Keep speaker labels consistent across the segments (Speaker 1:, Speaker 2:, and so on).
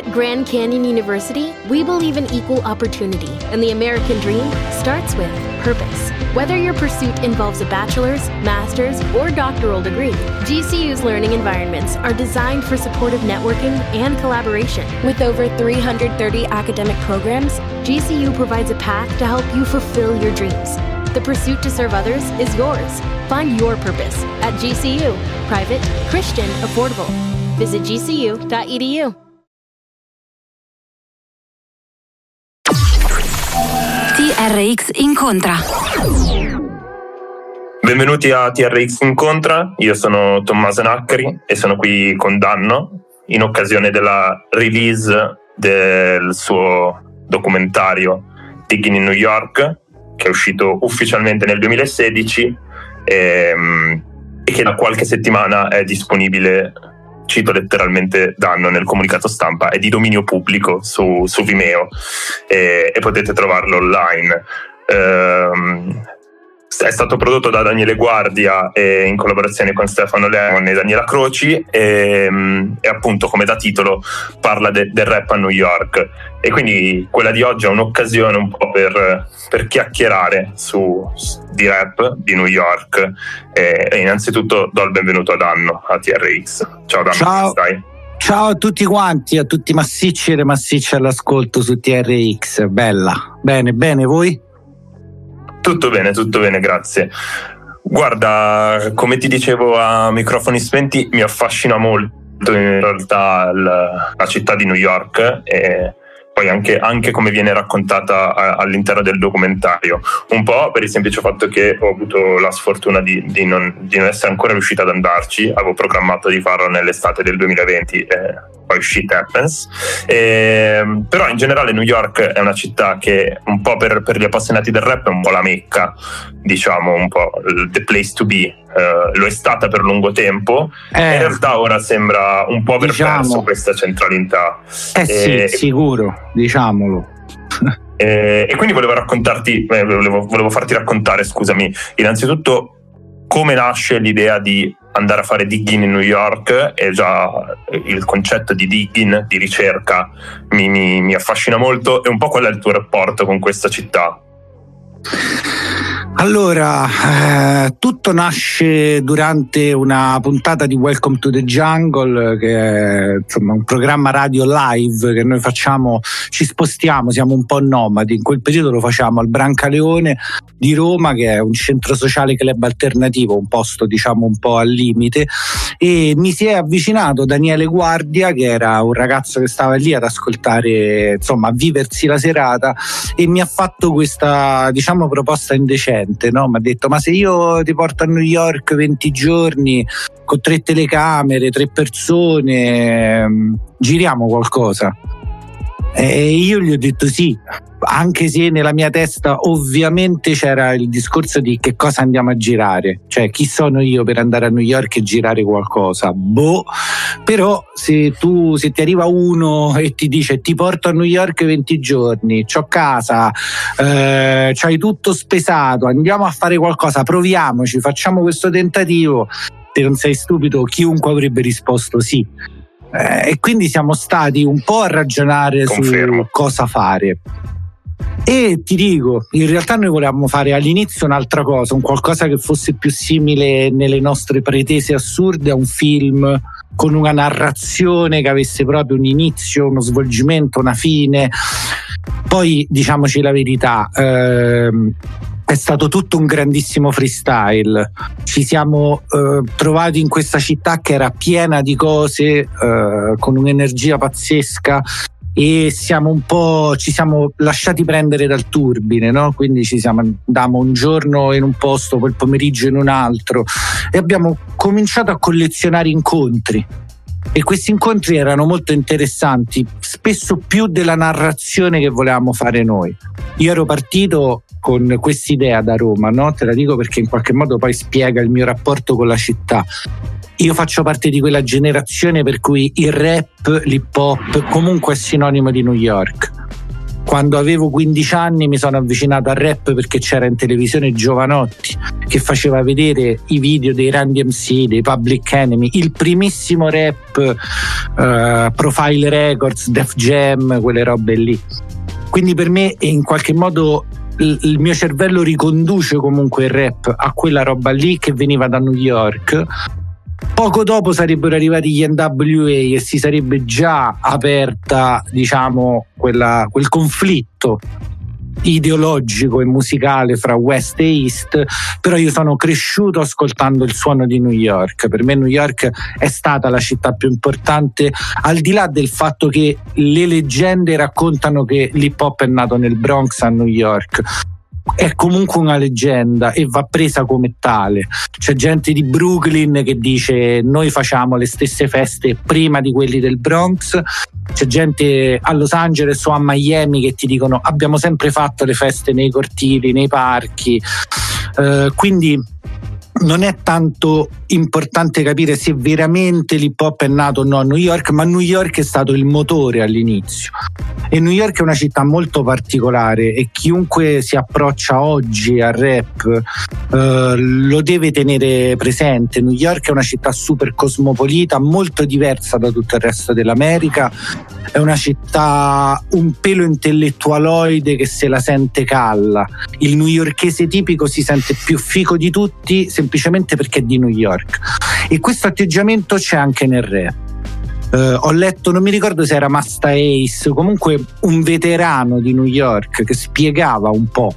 Speaker 1: At Grand Canyon University, we believe in equal opportunity, and the American dream starts with purpose. Whether your pursuit involves a bachelor's, master's, or doctoral degree, GCU's learning environments are designed for supportive networking and collaboration. With over 330 academic programs, GCU provides a path to help you fulfill your dreams. The pursuit to serve others is yours. Find your purpose at GCU. Private, Christian, affordable. Visit gcu.edu.
Speaker 2: TRX Incontra.
Speaker 3: Benvenuti a TRX Incontra, io sono Tommaso Naccari e sono qui con Danno in occasione della release del suo documentario Digging in New York, che è uscito ufficialmente nel 2016 e che da qualche settimana è disponibile, cito letteralmente Danno nel comunicato stampa, è di dominio pubblico su Vimeo e potete trovarlo online. È stato prodotto da Daniele Guardia in collaborazione con Stefano Leon e Daniela Croci e appunto, come da titolo, parla del rap a New York, e quindi quella di oggi è un'occasione un po' per chiacchierare di rap di New York e innanzitutto do il benvenuto a Danno, a TRX. Ciao Danno, come stai?
Speaker 4: Ciao a tutti quanti, a tutti massicci e le massicce all'ascolto su TRX. Bella, bene, voi?
Speaker 3: Tutto bene, grazie. Guarda, come ti dicevo a microfoni spenti, mi affascina molto in realtà la città di New York e poi anche come viene raccontata all'interno del documentario, un po' per il semplice fatto che ho avuto la sfortuna di non essere ancora riuscito ad andarci. Avevo programmato di farlo nell'estate del 2020 poi shit happens, però in generale New York è una città che un po' per gli appassionati del rap è un po' la mecca, diciamo, un po' the place to be. Lo è stata per lungo tempo e in realtà ora sembra un po' aver perso questa centralità.
Speaker 4: Sì, sicuro, diciamolo.
Speaker 3: E quindi volevo farti raccontare, scusami, innanzitutto come nasce l'idea di andare a fare digging in New York. E già il concetto di digging, di ricerca, mi affascina molto, e un po' qual è il tuo rapporto con questa città?
Speaker 4: Allora, tutto nasce durante una puntata di Welcome to the Jungle, che è insomma un programma radio live che noi facciamo, ci spostiamo, siamo un po' nomadi. In quel periodo lo facciamo al Brancaleone di Roma, che è un centro sociale club alternativo, un posto diciamo un po' al limite, e mi si è avvicinato Daniele Guardia, che era un ragazzo che stava lì ad ascoltare, insomma a viversi la serata, e mi ha fatto questa diciamo proposta indecente, no? Mi ha detto: ma se io ti porto a New York 20 giorni con 3 telecamere, 3 persone, giriamo qualcosa? E io gli ho detto sì, anche se nella mia testa ovviamente c'era il discorso di che cosa andiamo a girare, cioè chi sono io per andare a New York e girare qualcosa, però se ti arriva uno e ti dice ti porto a New York 20 giorni, c'ho casa, c'hai tutto spesato, andiamo a fare qualcosa, proviamoci, facciamo questo tentativo, se non sei stupido chiunque avrebbe risposto sì. E quindi siamo stati un po' a ragionare su cosa fare. E ti dico, in realtà noi volevamo fare all'inizio un'altra cosa, un qualcosa che fosse più simile nelle nostre pretese assurde a un film, con una narrazione che avesse proprio un inizio, uno svolgimento, una fine. Poi diciamoci la verità, è stato tutto un grandissimo freestyle. Ci siamo trovati in questa città che era piena di cose, con un'energia pazzesca, e ci siamo lasciati prendere dal turbine, no? Quindi andavamo un giorno in un posto, poi il pomeriggio in un altro, e abbiamo cominciato a collezionare incontri. E questi incontri erano molto interessanti, spesso più della narrazione che volevamo fare noi. Io ero partito con quest'idea da Roma, no? Te la dico perché in qualche modo poi spiega il mio rapporto con la città. Io faccio parte di quella generazione per cui il rap, l'hip hop comunque è sinonimo di New York. Quando avevo 15 anni mi sono avvicinato al rap perché c'era in televisione Giovanotti che faceva vedere i video dei Run DMC, dei Public Enemy, il primissimo rap, Profile Records, Def Jam, quelle robe lì. Quindi per me in qualche modo il mio cervello riconduce comunque il rap a quella roba lì che veniva da New York. Poco dopo sarebbero arrivati gli NWA e si sarebbe già aperta, diciamo, quel conflitto ideologico e musicale fra West e East, però io sono cresciuto ascoltando il suono di New York. Per me New York è stata la città più importante, al di là del fatto che le leggende raccontano che l'hip hop è nato nel Bronx a New York. È comunque una leggenda e va presa come tale. C'è gente di Brooklyn che dice noi facciamo le stesse feste prima di quelli del Bronx, c'è gente a Los Angeles o a Miami che ti dicono abbiamo sempre fatto le feste nei cortili, nei parchi, quindi non è tanto importante capire se veramente l'hip hop è nato o no a New York, ma New York è stato il motore all'inizio. E New York è una città molto particolare e chiunque si approccia oggi al rap lo deve tenere presente. New York è una città super cosmopolita, molto diversa da tutto il resto dell'America. È una città un pelo intellettualoide che se la sente calla. Il newyorkese tipico si sente più fico di tutti semplicemente perché è di New York. E questo atteggiamento c'è anche nel rap. Ho letto, non mi ricordo se era Masta Ace, comunque un veterano di New York che spiegava un po'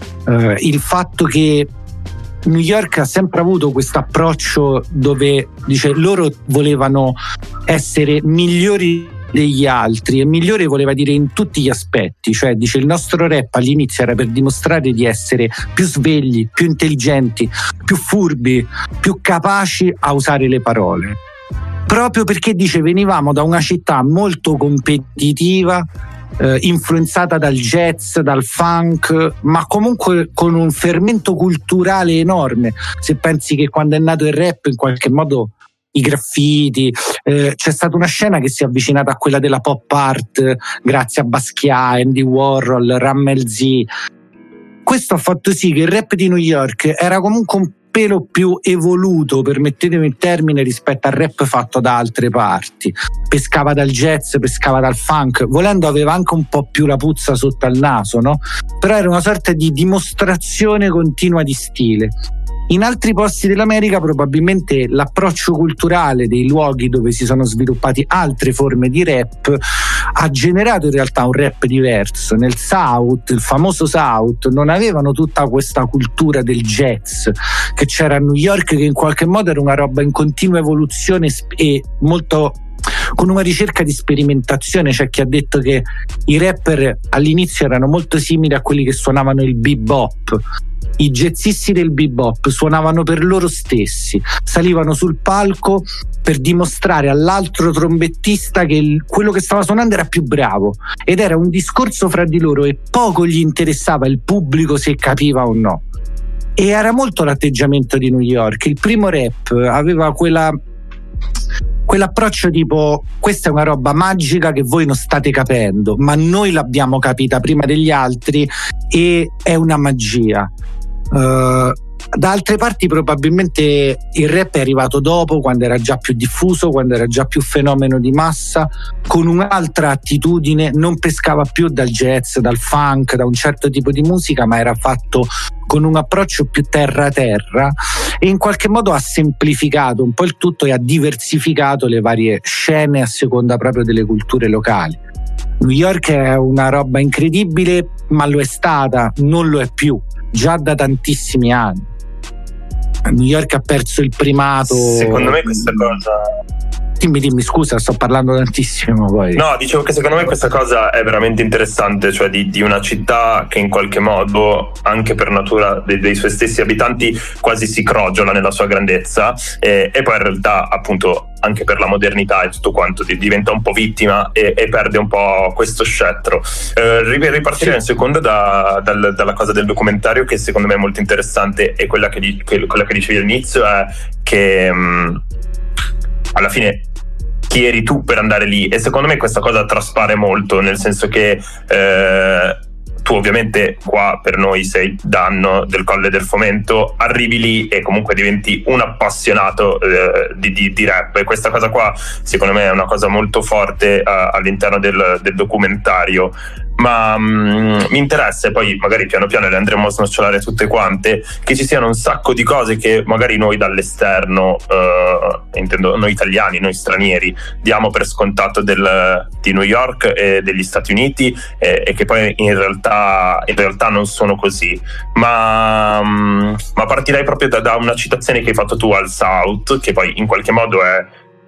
Speaker 4: il fatto che New York ha sempre avuto questo approccio dove dice loro volevano essere migliori degli altri, e migliore voleva dire in tutti gli aspetti, cioè dice il nostro rap all'inizio era per dimostrare di essere più svegli, più intelligenti, più furbi, più capaci a usare le parole, proprio perché dice venivamo da una città molto competitiva, influenzata dal jazz, dal funk, ma comunque con un fermento culturale enorme. Se pensi che quando è nato il rap in qualche modo i graffiti, c'è stata una scena che si è avvicinata a quella della pop art grazie a Basquiat, Andy Warhol, Ramel Z. Questo ha fatto sì che il rap di New York era comunque un pelo più evoluto, permettetemi il termine, rispetto al rap fatto da altre parti. Pescava dal jazz, pescava dal funk, volendo aveva anche un po' più la puzza sotto al naso, no? Però era una sorta di dimostrazione continua di stile. In altri posti dell'America probabilmente l'approccio culturale dei luoghi dove si sono sviluppati altre forme di rap ha generato in realtà un rap diverso. Nel South, il famoso South, non avevano tutta questa cultura del jazz che c'era a New York, che in qualche modo era una roba in continua evoluzione e molto con una ricerca di sperimentazione. C'è chi ha detto che i rapper all'inizio erano molto simili a quelli che suonavano il bebop. I jazzisti del bebop suonavano per loro stessi, salivano sul palco per dimostrare all'altro trombettista che quello che stava suonando era più bravo, ed era un discorso fra di loro e poco gli interessava il pubblico se capiva o no. E era molto l'atteggiamento di New York. Il primo rap aveva quell'approccio tipo questa è una roba magica che voi non state capendo, ma noi l'abbiamo capita prima degli altri e è una magia. Da altre parti probabilmente il rap è arrivato dopo, quando era già più diffuso, quando era già più fenomeno di massa, con un'altra attitudine, non pescava più dal jazz, dal funk, da un certo tipo di musica, ma era fatto con un approccio più terra-terra e in qualche modo ha semplificato un po' il tutto e ha diversificato le varie scene a seconda proprio delle culture locali. New York è una roba incredibile, ma lo è stata, non lo è più, già da tantissimi anni. New York ha perso il primato.
Speaker 3: Secondo me questa cosa...
Speaker 4: Dimmi, scusa, sto parlando tantissimo poi.
Speaker 3: No, dicevo che secondo me questa cosa è veramente interessante, cioè di una città che in qualche modo, anche per natura dei suoi stessi abitanti, quasi si crogiola nella sua grandezza e poi in realtà appunto anche per la modernità e tutto quanto diventa un po' vittima e perde un po' questo scettro. Ripartirei un secondo dalla cosa del documentario, che secondo me è molto interessante, e quella che dicevi all'inizio è che alla fine chi eri tu per andare lì, e secondo me questa cosa traspare molto, nel senso che tu ovviamente qua per noi sei danno del Colle del Fomento, arrivi lì e comunque diventi un appassionato di rap, e questa cosa qua secondo me è una cosa molto forte all'interno del documentario. Ma mi interessa, e poi magari piano piano le andremo a snocciolare tutte quante, che ci siano un sacco di cose che magari noi dall'esterno, intendo noi italiani, noi stranieri, diamo per scontato di New York e degli Stati Uniti, e che poi in realtà non sono così. Ma partirei proprio da una citazione che hai fatto tu al South, che poi in qualche modo è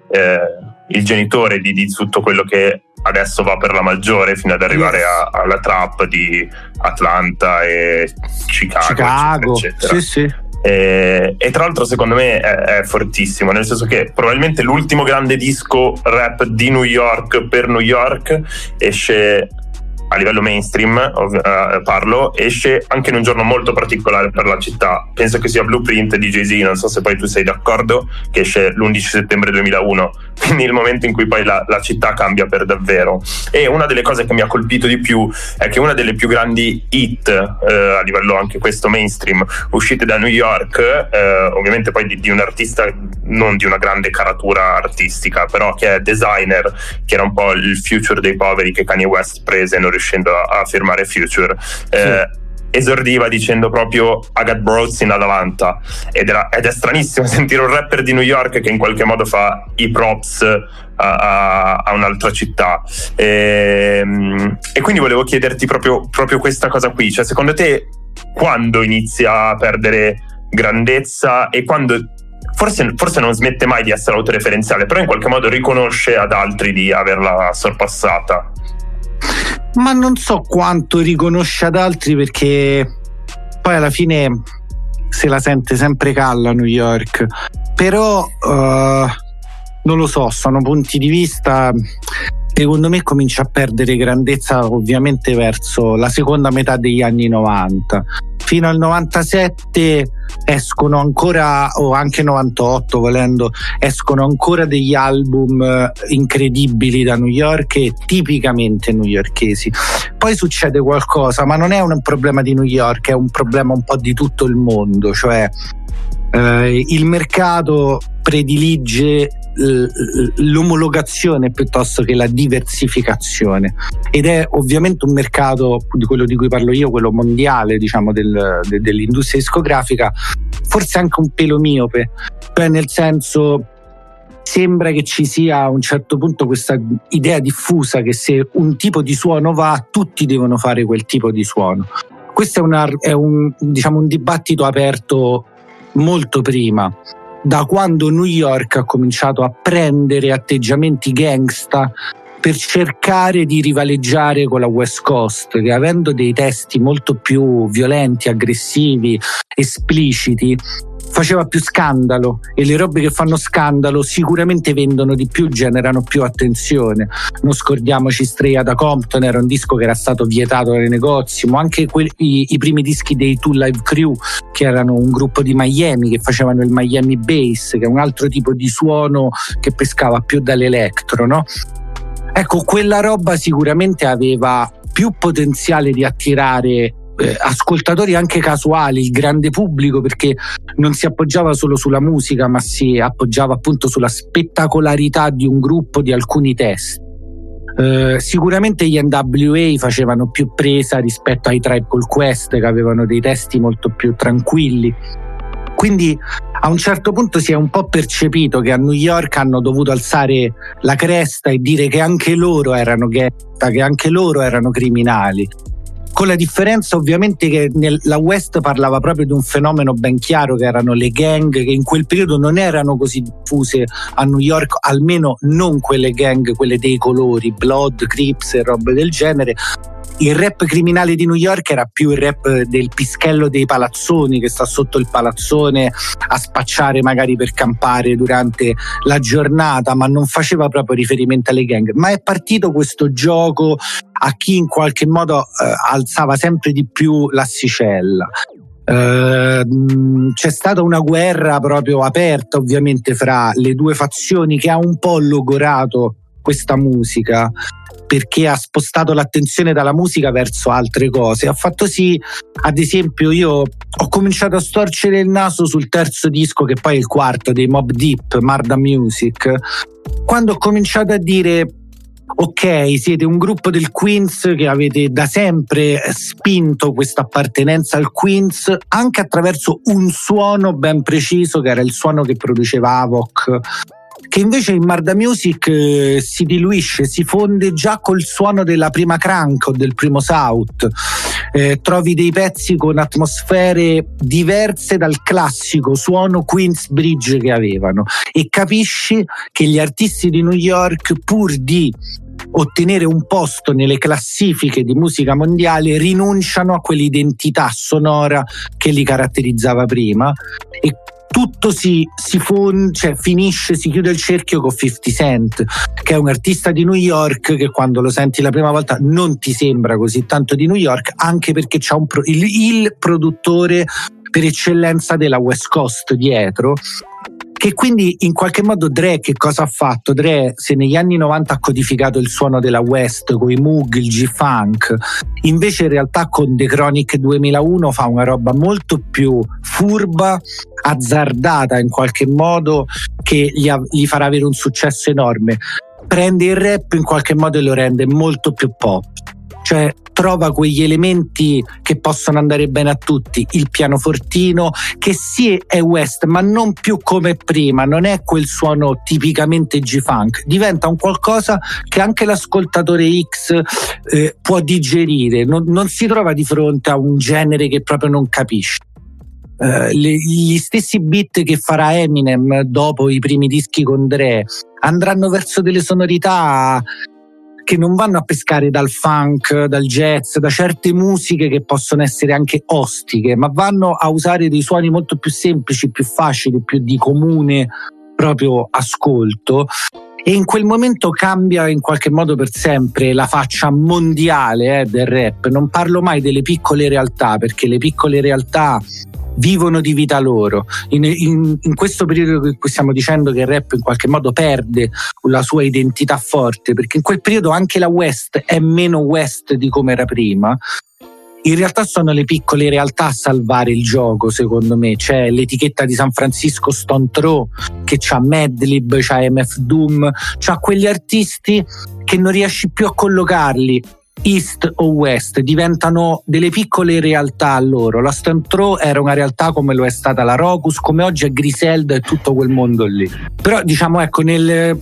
Speaker 3: il genitore di tutto quello che adesso va per la maggiore, fino ad arrivare alla trap di Atlanta e Chicago, eccetera.
Speaker 4: Sì.
Speaker 3: E tra l'altro secondo me è fortissimo, nel senso che probabilmente l'ultimo grande disco rap di New York per New York esce a livello mainstream, esce anche in un giorno molto particolare per la città. Penso che sia Blueprint di Jay-Z, non so se poi tu sei d'accordo, che esce l'11 settembre 2001, quindi il momento in cui poi la città cambia per davvero. E una delle cose che mi ha colpito di più è che una delle più grandi hit a livello anche questo mainstream uscite da New York, ovviamente poi di un artista non di una grande caratura artistica, però che è Designer, che era un po' il Future dei poveri che Kanye West prese non riuscendo a firmare Future. Esordiva dicendo proprio I got bros in Atlanta, ed è stranissimo sentire un rapper di New York che in qualche modo fa i props a un'altra città, e quindi volevo chiederti proprio questa cosa qui, cioè secondo te quando inizia a perdere grandezza e quando forse non smette mai di essere autoreferenziale, però in qualche modo riconosce ad altri di averla sorpassata?
Speaker 4: Ma non so quanto riconosce ad altri, perché poi alla fine se la sente sempre calla a New York, però non lo so, sono punti di vista. Secondo me comincia a perdere grandezza ovviamente verso la seconda metà degli anni 90. Fino al 97 escono ancora, o anche 98 volendo, escono ancora degli album incredibili da New York e tipicamente newyorkesi. Poi succede qualcosa, ma non è un problema di New York, è un problema un po' di tutto il mondo, cioè il mercato predilige l'omologazione piuttosto che la diversificazione, ed è ovviamente un mercato, di quello di cui parlo io, quello mondiale, diciamo, dell'industria discografica, forse anche un pelo miope, cioè nel senso sembra che ci sia a un certo punto questa idea diffusa che se un tipo di suono va, tutti devono fare quel tipo di suono. Questo è un dibattito aperto molto prima, da quando New York ha cominciato a prendere atteggiamenti gangsta per cercare di rivaleggiare con la West Coast, che avendo dei testi molto più violenti, aggressivi, espliciti, faceva più scandalo, e le robe che fanno scandalo sicuramente vendono di più, generano più attenzione. Non scordiamoci Stray Outta Compton, era un disco che era stato vietato nei negozi, ma anche i primi dischi dei Two Live Crew, che erano un gruppo di Miami che facevano il Miami Bass, che è un altro tipo di suono che pescava più dall'electro, no? Ecco, quella roba sicuramente aveva più potenziale di attirare ascoltatori anche casuali, il grande pubblico, perché non si appoggiava solo sulla musica, ma si appoggiava appunto sulla spettacolarità di un gruppo, di alcuni testi. Sicuramente gli NWA facevano più presa rispetto ai Tribe Called Quest, che avevano dei testi molto più tranquilli. Quindi a un certo punto si è un po' percepito che a New York hanno dovuto alzare la cresta e dire che anche loro erano gangsta, che anche loro erano criminali. Con la differenza ovviamente che la West parlava proprio di un fenomeno ben chiaro, che erano le gang, che in quel periodo non erano così diffuse a New York, almeno non quelle gang, quelle dei colori, Blood, Crips e robe del genere. Il rap criminale di New York era più il rap del pischello dei palazzoni, che sta sotto il palazzone a spacciare magari per campare durante la giornata, ma non faceva proprio riferimento alle gang. Ma è partito questo gioco a chi in qualche modo alzava sempre di più l'asticella. C'è stata una guerra proprio aperta ovviamente fra le due fazioni che ha un po' logorato questa musica, perché ha spostato l'attenzione dalla musica verso altre cose. Ha fatto sì, ad esempio, io ho cominciato a storcere il naso sul terzo disco, che poi è il quarto, dei Mobb Deep, Murda Music, quando ho cominciato a dire: ok, siete un gruppo del Queens che avete da sempre spinto questa appartenenza al Queens anche attraverso un suono ben preciso, che era il suono che produceva Havok, che invece in Murda Music si diluisce, si fonde già col suono della prima Crank o del primo South. Trovi dei pezzi con atmosfere diverse dal classico suono Queensbridge che avevano, e capisci che gli artisti di New York, pur di ottenere un posto nelle classifiche di musica mondiale, rinunciano a quell'identità sonora che li caratterizzava prima, e tutto si finisce, si chiude il cerchio con 50 Cent, che è un artista di New York che quando lo senti la prima volta non ti sembra così tanto di New York, anche perché c'ha il produttore per eccellenza della West Coast dietro. Che quindi in qualche modo Dre che cosa ha fatto? Dre, se negli anni 90 ha codificato il suono della West con i Moog, il G-Funk, invece in realtà con The Chronic 2001 fa una roba molto più furba, azzardata in qualche modo, che gli farà avere un successo enorme. Prende il rap in qualche modo e lo rende molto più pop, cioè trova quegli elementi che possono andare bene a tutti, il pianofortino che sì è West ma non più come prima, non è quel suono tipicamente G-Funk, diventa un qualcosa che anche l'ascoltatore X può digerire, non si trova di fronte a un genere che proprio non capisce. Gli stessi beat che farà Eminem dopo i primi dischi con Dre andranno verso delle sonorità che non vanno a pescare dal funk, dal jazz, da certe musiche che possono essere anche ostiche, ma vanno a usare dei suoni molto più semplici, più facili, più di comune proprio ascolto. E in quel momento cambia in qualche modo per sempre la faccia mondiale del rap. Non parlo mai delle piccole realtà, perché le piccole realtà vivono di vita loro. In questo periodo in cui stiamo dicendo che il rap in qualche modo perde la sua identità forte, perché in quel periodo anche la West è meno West di come era prima, in realtà sono le piccole realtà a salvare il gioco, secondo me. C'è l'etichetta di San Francisco Stone Throw che c'ha Madlib, c'ha MF Doom, c'ha quegli artisti che non riesci più a collocarli East o West, diventano delle piccole realtà a loro. La Stone Throw era una realtà come lo è stata la Rocus, come oggi è Griselda e tutto quel mondo lì. Però diciamo, ecco, nel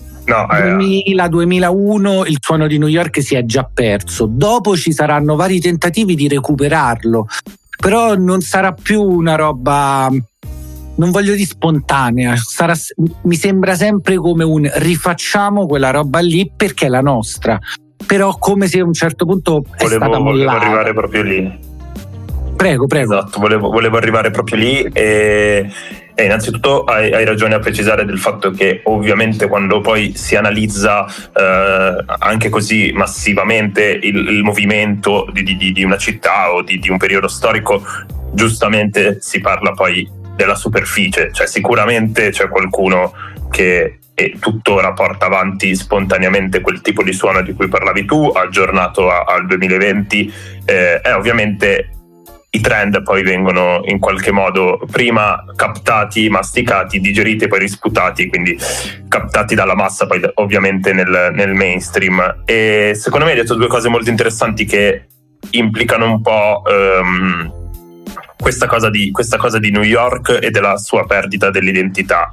Speaker 4: 2000-2001 il suono di New York si è già perso. Dopo ci saranno vari tentativi di recuperarlo, però non sarà più una roba, non voglio dire spontanea, mi sembra sempre come un rifacciamo quella roba lì perché è la nostra, però come se a un certo punto è stata mollata.
Speaker 3: Volevo arrivare proprio lì.
Speaker 4: Prego.
Speaker 3: Esatto, volevo arrivare proprio lì e innanzitutto hai ragione a precisare del fatto che ovviamente quando poi si analizza anche così massivamente il movimento di una città o di un periodo storico, giustamente si parla poi della superficie, cioè sicuramente c'è qualcuno che e tuttora porta avanti spontaneamente quel tipo di suono di cui parlavi tu, aggiornato al 2020, ovviamente i trend poi vengono in qualche modo prima captati, masticati, digeriti e poi risputati, quindi captati dalla massa poi ovviamente nel mainstream. E secondo me hai detto due cose molto interessanti che implicano un po' questa cosa di New York e della sua perdita dell'identità.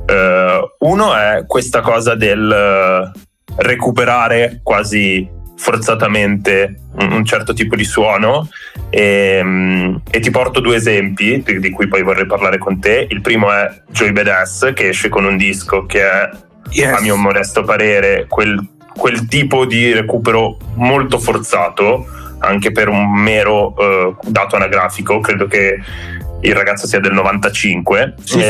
Speaker 3: Uno è questa cosa del recuperare quasi forzatamente un certo tipo di suono, e ti porto due esempi di cui poi vorrei parlare con te. Il primo è Joey Badass, che esce con un disco che è, a mio modesto parere, quel tipo di recupero molto forzato, anche per un mero dato anagrafico. Credo che il ragazzo sia del 95.
Speaker 4: Sì.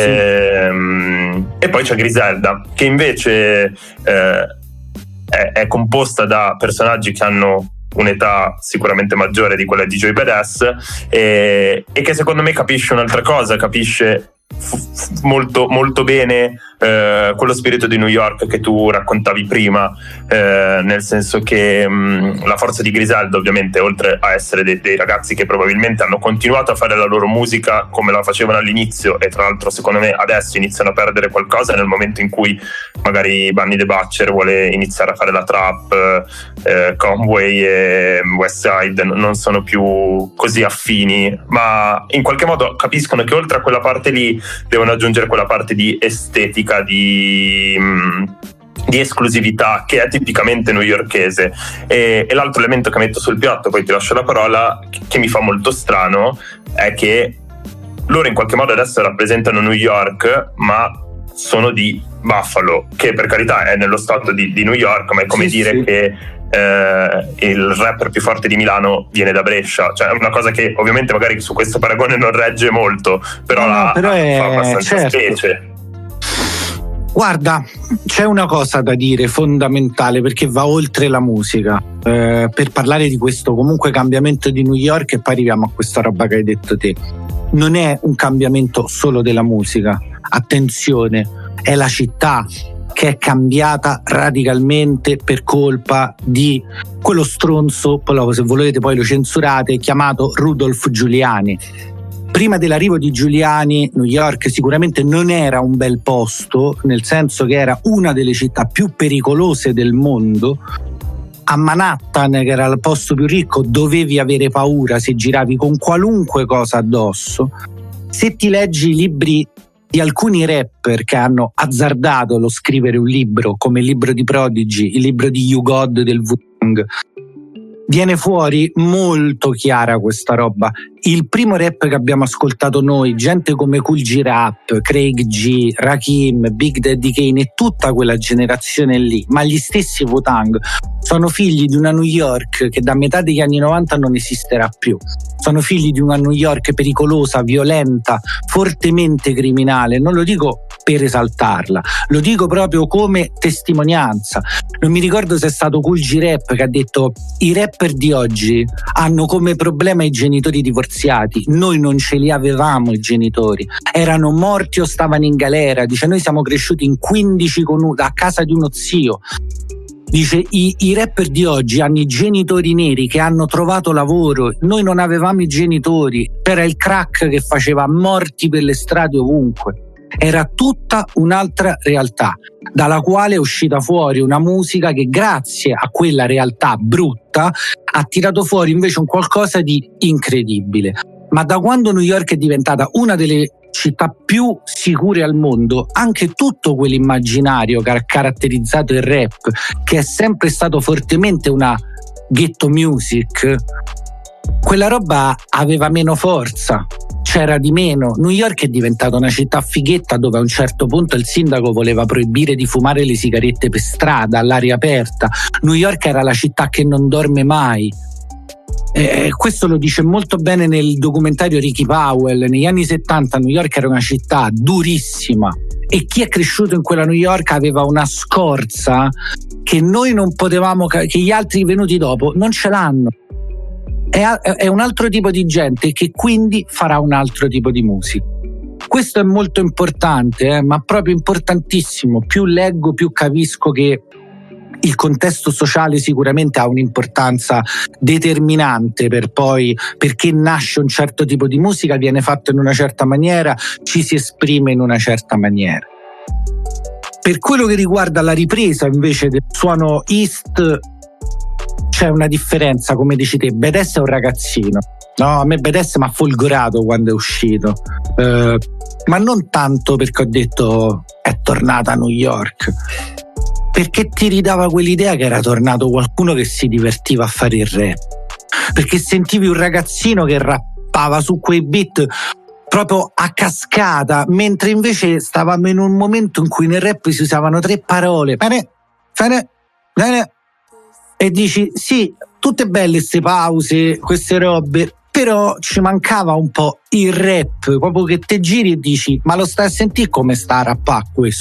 Speaker 3: E poi c'è Griselda, che invece è composta da personaggi che hanno un'età sicuramente maggiore di quella di Joey Badass, e che secondo me capisce un'altra cosa, capisce molto, molto bene quello spirito di New York che tu raccontavi prima, nel senso che la forza di Griselda, ovviamente, oltre a essere dei ragazzi che probabilmente hanno continuato a fare la loro musica come la facevano all'inizio, e tra l'altro secondo me adesso iniziano a perdere qualcosa nel momento in cui magari Bunny the Butcher vuole iniziare a fare la trap, Conway e Westside non sono più così affini, ma in qualche modo capiscono che oltre a quella parte lì devono aggiungere quella parte di estetica, di esclusività che è tipicamente newyorkese. E l'altro elemento che metto sul piatto, poi ti lascio la parola, che mi fa molto strano, è che loro in qualche modo adesso rappresentano New York, ma sono di Buffalo, che per carità è nello stato di New York, ma è come dire che il rapper più forte di Milano viene da Brescia, cioè è una cosa che ovviamente magari su questo paragone non regge molto, però,
Speaker 4: però
Speaker 3: fa abbastanza specie.
Speaker 4: Guarda, c'è una cosa da dire fondamentale, perché va oltre la musica, per parlare di questo comunque cambiamento di New York, e poi arriviamo a questa roba che hai detto te. Non è un cambiamento solo della musica, attenzione, è la città che è cambiata radicalmente per colpa di quello stronzo, se volete poi lo censurate, chiamato Rudolph Giuliani. Prima dell'arrivo di Giuliani, New York sicuramente non era un bel posto, nel senso che era una delle città più pericolose del mondo. A Manhattan, che era il posto più ricco, dovevi avere paura se giravi con qualunque cosa addosso. Se ti leggi i libri di alcuni rapper che hanno azzardato lo scrivere un libro, come il libro di Prodigy, il libro di You God del Wu-Tang, viene fuori molto chiara questa roba. Il primo rap che abbiamo ascoltato noi, gente come Kool G Rap, Craig G, Rakim, Big Daddy Kane e tutta quella generazione lì, ma gli stessi Wu-Tang, sono figli di una New York che da metà degli anni 90 non esisterà più. Sono figli di una New York pericolosa, violenta, fortemente criminale. Non lo dico per esaltarla, lo dico proprio come testimonianza. Non mi ricordo se è stato Kool G Rap che ha detto: i rapper di oggi hanno come problema i genitori divorziati, noi non ce li avevamo i genitori, erano morti o stavano in galera. Dice: noi siamo cresciuti in 15 a casa di uno zio. Dice: i rapper di oggi hanno i genitori neri che hanno trovato lavoro, noi non avevamo i genitori, c'era il crack che faceva morti per le strade ovunque. Era tutta un'altra realtà, dalla quale è uscita fuori una musica che, grazie a quella realtà brutta, ha tirato fuori invece un qualcosa di incredibile. Ma da quando New York è diventata una delle città più sicure al mondo, anche tutto quell'immaginario che ha caratterizzato il rap, che è sempre stato fortemente una ghetto music, quella roba aveva meno forza, c'era di meno. New York è diventata una città fighetta, dove a un certo punto il sindaco voleva proibire di fumare le sigarette per strada, all'aria aperta. New York era la città che non dorme mai. Questo lo dice molto bene nel documentario Ricky Powell. Negli anni 70 New York era una città durissima, e chi è cresciuto in quella New York aveva una scorza che noi non potevamo, che gli altri venuti dopo non ce l'hanno. È un altro tipo di gente che quindi farà un altro tipo di musica. Questo è molto importante, ma proprio importantissimo. Più leggo, più capisco che il contesto sociale sicuramente ha un'importanza determinante perché nasce un certo tipo di musica, viene fatto in una certa maniera, ci si esprime in una certa maniera. Per quello che riguarda la ripresa invece del suono East, c'è una differenza, come dici te. Badass è un ragazzino, no? A me Badass mi ha folgorato quando è uscito, ma non tanto perché ho detto è tornata a New York, perché ti ridava quell'idea che era tornato qualcuno che si divertiva a fare il rap, perché sentivi un ragazzino che rappava su quei beat proprio a cascata, mentre invece stavamo in un momento in cui nel rap si usavano 3 parole, e dici sì, tutte belle queste pause, queste robe, però ci mancava un po' il rap, proprio che te giri e dici: ma lo stai a sentire come sta a rappare questo?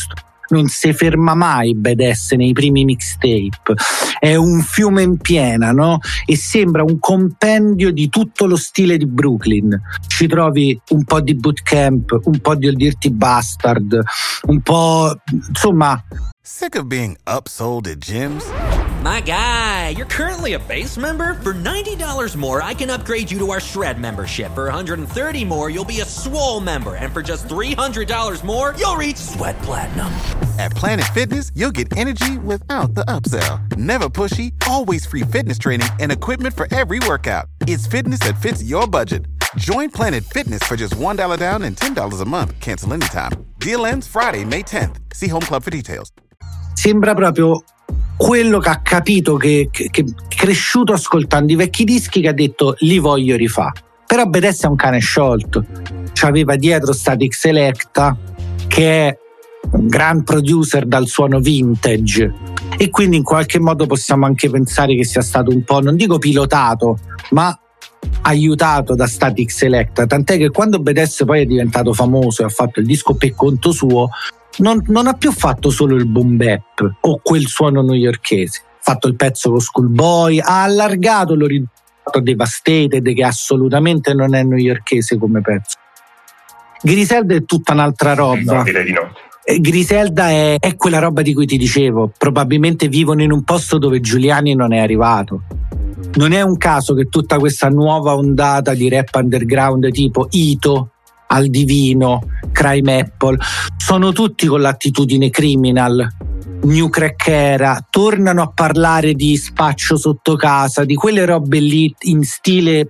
Speaker 4: non si ferma mai Badass nei primi mixtape, è un fiume in piena, no? E sembra un compendio di tutto lo stile di Brooklyn. Ci trovi un po' di Bootcamp, un po' di Old Dirty Bastard, un po', insomma.
Speaker 5: Sick of being upsold at gyms?
Speaker 6: My guy, you're currently a base member? For $90 more, I can upgrade you to our Shred membership. For $130 more, you'll be a Swole member. And for just $300 more, you'll reach Sweat Platinum.
Speaker 5: At Planet Fitness, you'll get energy without the upsell. Never pushy, always free fitness training and equipment for every workout. It's fitness that fits your budget. Join Planet Fitness for just $1 down and $10 a month. Cancel anytime. Deal ends Friday, May 10th. See Home Club for details.
Speaker 4: Sembra proprio quello che ha capito, che è cresciuto ascoltando i vecchi dischi, che ha detto li voglio rifare. Però Badass è un cane sciolto, c'aveva dietro Static Selecta, che è un gran producer dal suono vintage, e quindi in qualche modo possiamo anche pensare che sia stato un po', non dico pilotato, ma aiutato da Static Selecta, tant'è che quando Badass poi è diventato famoso e ha fatto il disco per conto suo, non ha più fatto solo il boom bap o quel suono newyorkese, ha fatto il pezzo con Schoolboy, ha allargato l'orizzonte Devastated, che assolutamente non è newyorkese come pezzo. Griselda è tutta un'altra roba.
Speaker 3: No, direi di no.
Speaker 4: Griselda è quella roba di cui ti dicevo, probabilmente vivono in un posto dove Giuliani non è arrivato. Non è un caso che tutta questa nuova ondata di rap underground tipo Ito, Al Divino, Crime Apple, sono tutti con l'attitudine Criminal, New Crackera, tornano a parlare di spaccio sotto casa, di quelle robe lì in stile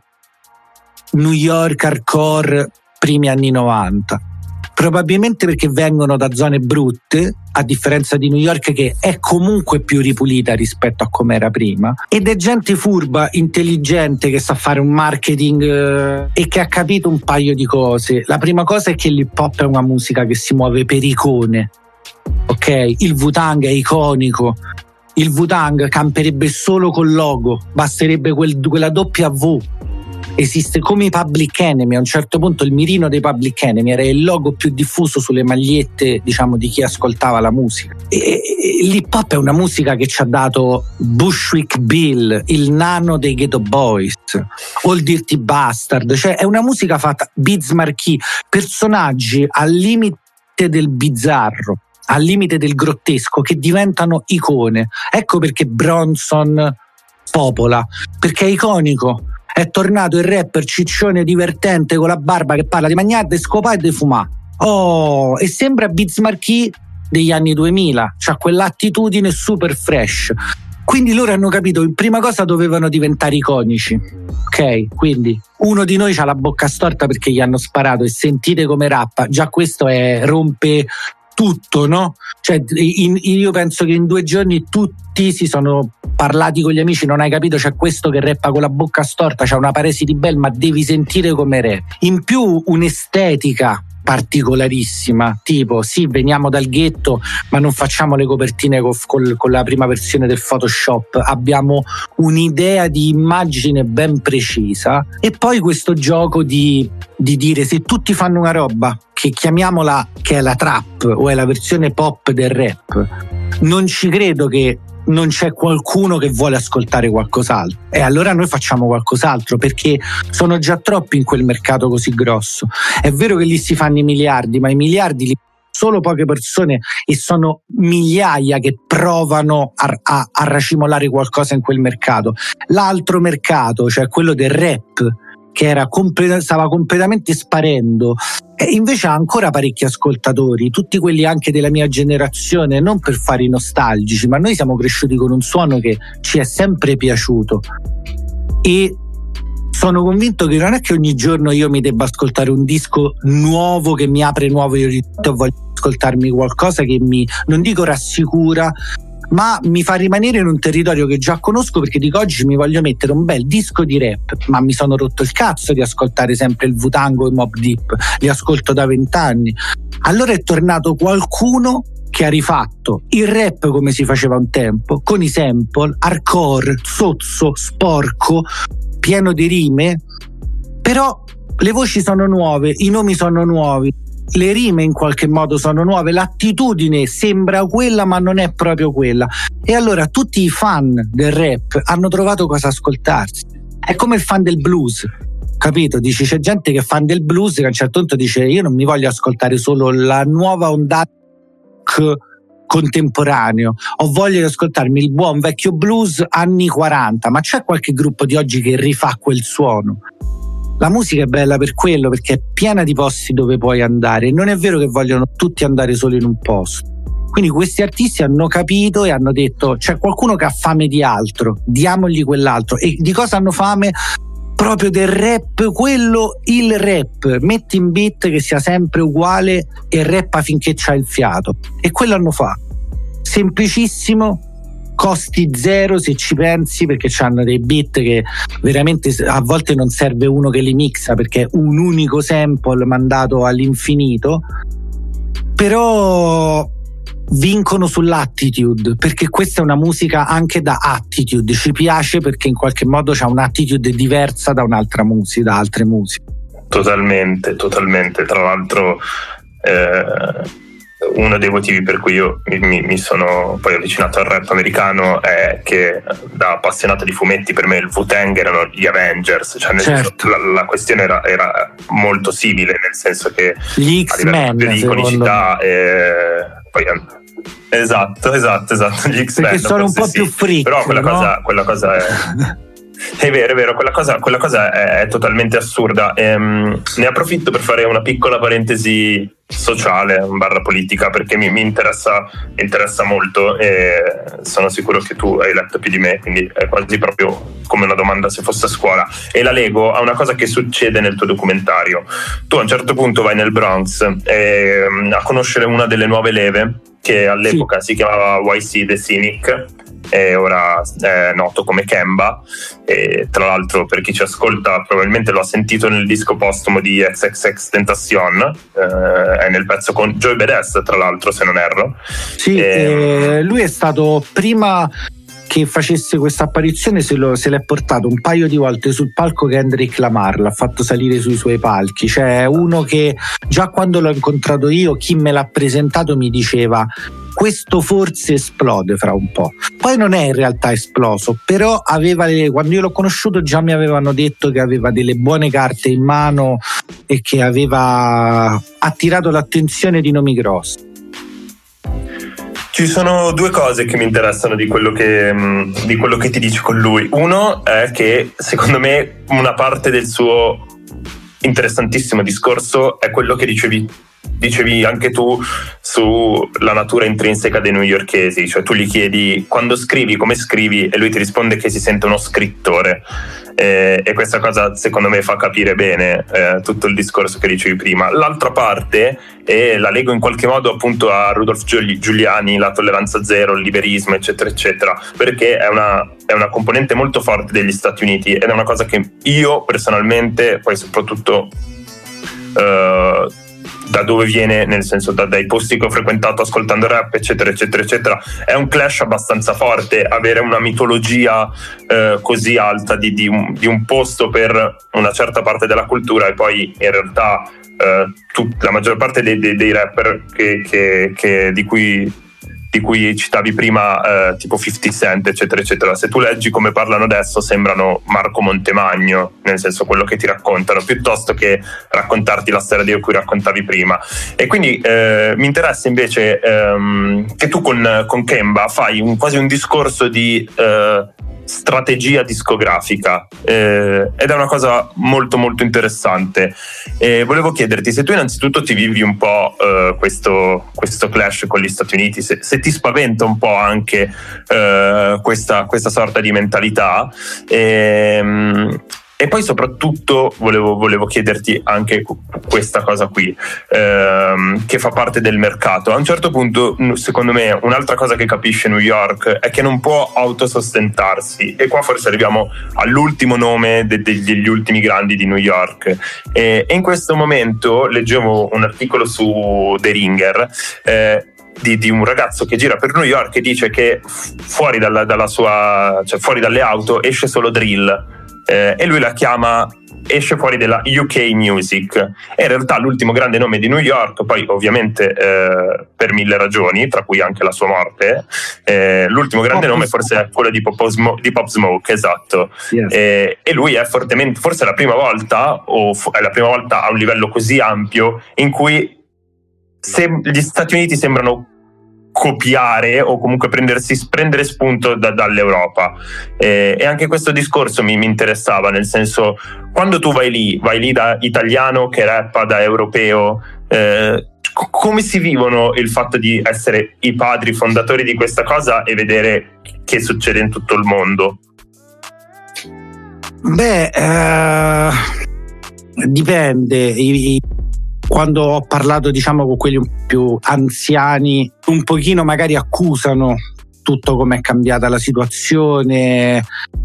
Speaker 4: New York hardcore primi anni 90. Probabilmente perché vengono da zone brutte, a differenza di New York che è comunque più ripulita rispetto a come era prima, ed è gente furba, intelligente, che sa fare un marketing e che ha capito un paio di cose. La prima cosa è che l'hip hop è una musica che si muove per icone, ok? Il Wu-Tang è iconico, il Wu-Tang camperebbe solo col logo, basterebbe quella W. Esiste come i Public Enemy, a un certo punto il mirino dei Public Enemy era il logo più diffuso sulle magliette, diciamo, di chi ascoltava la musica. E l'hip hop è una musica che ci ha dato Bushwick Bill, il nano dei Ghetto Boys, Old Dirty Bastard, cioè è una musica fatta Biz Marquis, personaggi al limite del bizzarro, al limite del grottesco, che diventano icone. Ecco perché Bronson popola, perché è iconico. È tornato il rapper ciccione divertente con la barba che parla di mangiare, di scopare e di fumare. Oh, e sembra Biz Marquis degli anni 2000, c'ha quell'attitudine super fresh. Quindi loro hanno capito, in prima cosa dovevano diventare iconici, ok? Quindi uno di noi c'ha la bocca storta perché gli hanno sparato, e sentite come rappa, già questo rompe tutto, no? Cioè io penso che in 2 giorni tutti si sono parlati con gli amici, non hai capito, c'è questo che rappa con la bocca storta, c'ha una paresi di bel, ma devi sentire come rap. In più un'estetica particolarissima, tipo sì, veniamo dal ghetto ma non facciamo le copertine con la prima versione del Photoshop, abbiamo un'idea di immagine ben precisa, e poi questo gioco di dire, se tutti fanno una roba che chiamiamola, che è la trap o è la versione pop del rap, non ci credo che non c'è qualcuno che vuole ascoltare qualcos'altro, e allora noi facciamo qualcos'altro, perché sono già troppi in quel mercato così grosso. È vero che lì si fanno i miliardi, ma i miliardi li solo poche persone, e sono migliaia che provano a racimolare qualcosa in quel mercato. L'altro mercato, cioè quello del rap, che stava completamente sparendo, e invece ha ancora parecchi ascoltatori, tutti quelli anche della mia generazione, non per fare i nostalgici, ma noi siamo cresciuti con un suono che ci è sempre piaciuto, e sono convinto che non è che ogni giorno io mi debba ascoltare un disco nuovo che mi apre nuovi orizzonti, o voglio ascoltarmi qualcosa che non dico rassicura, ma mi fa rimanere in un territorio che già conosco, perché dico oggi mi voglio mettere un bel disco di rap, ma mi sono rotto il cazzo di ascoltare sempre il Wu-Tang o i Mobb Deep, li ascolto da 20 anni. Allora è tornato qualcuno che ha rifatto il rap come si faceva un tempo, con i sample, hardcore, sozzo, sporco, pieno di rime, però le voci sono nuove, i nomi sono nuovi, le rime in qualche modo sono nuove, l'attitudine sembra quella ma non è proprio quella, e allora tutti i fan del rap hanno trovato cosa ascoltarsi. È come il fan del blues, capito? Dici, c'è gente che è fan del blues che a un certo punto dice io non mi voglio ascoltare solo la nuova ondata contemporaneo, ho voglia di ascoltarmi il buon vecchio blues anni 40, ma c'è qualche gruppo di oggi che rifà quel suono? La musica è bella per quello, perché è piena di posti dove puoi andare, non è vero che vogliono tutti andare solo in un posto. Quindi questi artisti hanno capito e hanno detto c'è qualcuno che ha fame di altro, diamogli quell'altro. E di cosa hanno fame? Proprio del rap, quello, il rap, metti in beat che sia sempre uguale e rappa finché c'ha il fiato, e quello hanno fatto, semplicissimo, costi zero se ci pensi, perché c'hanno dei beat che veramente a volte non serve uno che li mixa perché è un unico sample mandato all'infinito, però vincono sull'attitude, perché questa è una musica anche da attitude, ci piace perché in qualche modo c'ha un'attitude diversa da un'altra musica, da altre musiche.
Speaker 3: Totalmente, tra l'altro uno dei motivi per cui io mi sono poi avvicinato al rap americano è che da appassionato di fumetti per me il Wu-Tang erano gli Avengers, cioè
Speaker 4: certo.
Speaker 3: la questione era molto simile, nel senso che
Speaker 4: gli X-Men
Speaker 3: di iconicità poi esatto gli X-Men,
Speaker 4: perché sono un po'
Speaker 3: sì,
Speaker 4: più freak,
Speaker 3: però quella
Speaker 4: no?
Speaker 3: cosa è vero, quella cosa è totalmente assurda. Ne approfitto per fare una piccola parentesi sociale / politica, perché mi interessa molto, e sono sicuro che tu hai letto più di me, quindi è quasi proprio come una domanda se fosse a scuola, e la lego a una cosa che succede nel tuo documentario. Tu a un certo punto vai nel Bronx a conoscere una delle nuove leve che all'epoca si chiamava YC The Cynic, e ora è noto come Kemba, e tra l'altro per chi ci ascolta probabilmente lo ha sentito nel disco postumo di XXXTentacion, è nel pezzo con Joey Badass, tra l'altro, se non erro.
Speaker 4: Sì, lui è stato, prima che facesse questa apparizione, se l'è portato un paio di volte sul palco Kendrick Lamar, l'ha fatto salire sui suoi palchi. Cioè uno che già quando l'ho incontrato io, chi me l'ha presentato mi diceva questo forse esplode fra un po'. Poi non è in realtà esploso, però quando io l'ho conosciuto già mi avevano detto che aveva delle buone carte in mano e che aveva attirato l'attenzione di nomi grossi.
Speaker 3: Ci sono due cose che mi interessano di quello che ti dici con lui. Uno è che secondo me una parte del suo interessantissimo discorso è quello che dicevi anche tu sulla natura intrinseca dei newyorkesi, cioè tu gli chiedi quando scrivi, come scrivi, e lui ti risponde che si sente uno scrittore, e questa cosa secondo me fa capire bene tutto il discorso che dicevi prima. L'altra parte, e la leggo in qualche modo appunto a Rudolph Giuliani, la tolleranza zero, il liberismo eccetera eccetera, perché è una componente molto forte degli Stati Uniti, ed è una cosa che io personalmente, poi soprattutto da dove viene, nel senso dai posti che ho frequentato ascoltando rap eccetera eccetera eccetera, è un clash abbastanza forte avere una mitologia così alta di un posto per una certa parte della cultura, e poi in realtà la maggior parte dei rapper di cui citavi prima, tipo 50 Cent eccetera eccetera, se tu leggi come parlano adesso sembrano Marco Montemagno, nel senso quello che ti raccontano, piuttosto che raccontarti la storia di cui raccontavi prima. E quindi mi interessa invece che tu con Kemba fai quasi un discorso di strategia discografica, ed è una cosa molto molto interessante. Volevo chiederti se tu innanzitutto ti vivi un po' questo clash con gli Stati Uniti, se ti spaventa un po' anche questa sorta di mentalità, e poi soprattutto volevo chiederti anche questa cosa qui, che fa parte del mercato. A un certo punto, secondo me, un'altra cosa che capisce New York è che non può autosostentarsi, e qua forse arriviamo all'ultimo nome degli ultimi grandi di New York. E in questo momento leggevo un articolo su The Ringer, di un ragazzo che gira per New York e dice che fuori fuori dalle auto esce solo drill, e lui la chiama esce fuori della UK Music. È in realtà l'ultimo grande nome di New York, poi ovviamente per 1000 ragioni, tra cui anche la sua morte, l'ultimo grande nome forse è quello di Pop Smoke, esatto.
Speaker 4: Yes.
Speaker 3: E lui è fortemente, forse è la prima volta, è la prima volta a un livello così ampio in cui gli Stati Uniti sembrano copiare o comunque prendere spunto dall'Europa, e anche questo discorso mi interessava, nel senso, quando tu vai lì da italiano che rappa, da europeo, come si vivono il fatto di essere i padri fondatori di questa cosa e vedere che succede in tutto il mondo?
Speaker 4: Dipende. Quando ho parlato, diciamo, con quelli più anziani, un pochino magari accusano tutto come è cambiata la situazione,